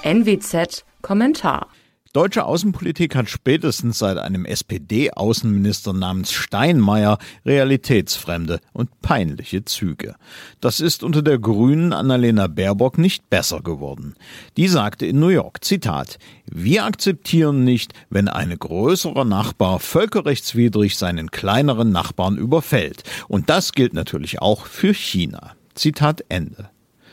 NWZ Kommentar. Deutsche Außenpolitik hat spätestens seit einem SPD-Außenminister namens Steinmeier realitätsfremde und peinliche Züge. Das ist unter der Grünen Annalena Baerbock nicht besser geworden. Die sagte in New York, Zitat, wir akzeptieren nicht, wenn ein größerer Nachbar völkerrechtswidrig seinen kleineren Nachbarn überfällt. Und das gilt natürlich auch für China. Zitat Ende.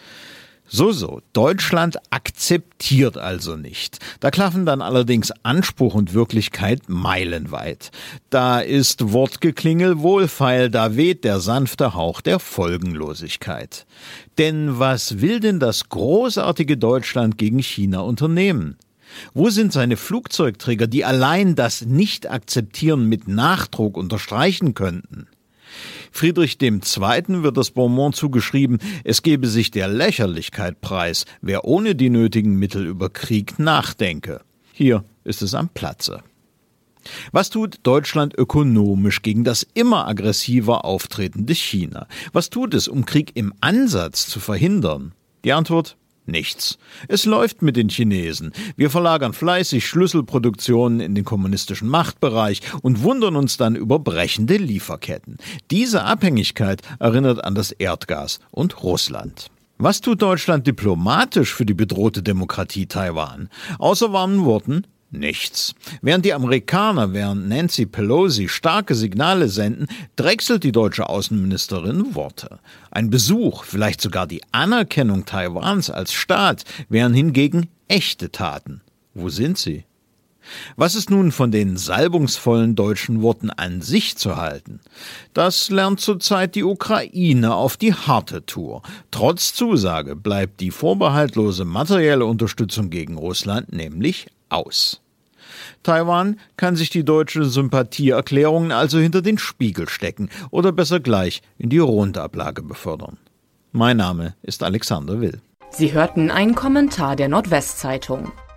So, Deutschland akzeptiert also nicht. Da klaffen dann allerdings Anspruch und Wirklichkeit meilenweit. Da ist Wortgeklingel wohlfeil, da weht der sanfte Hauch der Folgenlosigkeit. Denn was will denn das großartige Deutschland gegen China unternehmen? Wo sind seine Flugzeugträger, die allein das Nicht-Akzeptieren mit Nachdruck unterstreichen könnten? Friedrich II. Wird das Bonmot zugeschrieben, es gebe sich der Lächerlichkeit preis, wer ohne die nötigen Mittel über Krieg nachdenke. Hier ist es am Platze. Was tut Deutschland ökonomisch gegen das immer aggressiver auftretende China? Was tut es, um Krieg im Ansatz zu verhindern? Die Antwort? Nichts. Es läuft mit den Chinesen. Wir verlagern fleißig Schlüsselproduktionen in den kommunistischen Machtbereich und wundern uns dann über brechende Lieferketten. Diese Abhängigkeit erinnert an das Erdgas und Russland. Was tut Deutschland diplomatisch für die bedrohte Demokratie Taiwan? Außer warmen Worten? Nichts. Während Nancy Pelosi starke Signale senden, drechselt die deutsche Außenministerin Worte. Ein Besuch, vielleicht sogar die Anerkennung Taiwans als Staat, wären hingegen echte Taten. Wo sind sie? Was ist nun von den salbungsvollen deutschen Worten an sich zu halten? Das lernt zurzeit die Ukraine auf die harte Tour. Trotz Zusage bleibt die vorbehaltlose materielle Unterstützung gegen Russland nämlich aus. Taiwan kann sich die deutsche Sympathieerklärungen also hinter den Spiegel stecken oder besser gleich in die Rundablage befördern. Mein Name ist Alexander Will. Sie hörten einen Kommentar der Nordwestzeitung.